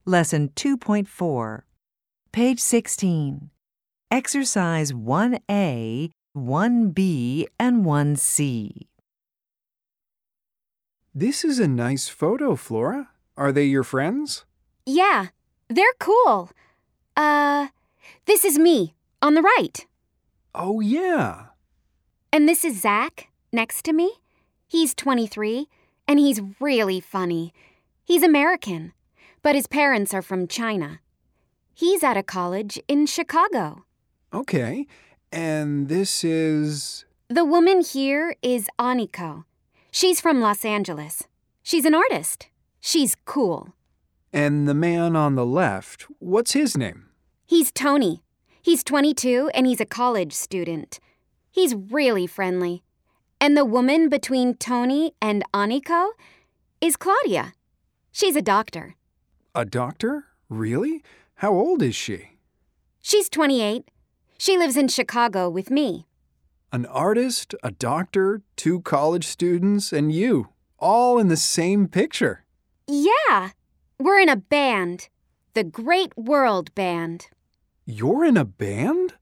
Lesson 2.4, page 16. Exercise 1A, 1B, and 1C. This is a nice photo, Flora. Are they your friends? Yeah, they're cool. This is me, on the right. Oh, yeah. And this is Zach, next to me. He's 23, and he's really funny. He's American, but his parents are from China. He's at a college in Chicago. Okay. And this is... The woman here is Aniko. She's from Los Angeles. She's an artist. She's cool. And the man on the left, what's his name? He's Tony. He's 22 and he's a college student. He's really friendly. And the woman between Tony and Aniko is Claudia. She's a doctor. A doctor? Really? How old is she? She's 28. She lives in Chicago with me. An artist, a doctor, 2 college students, and you, all in the same picture. Yeah, we're in a band. The Great World Band. You're in a band?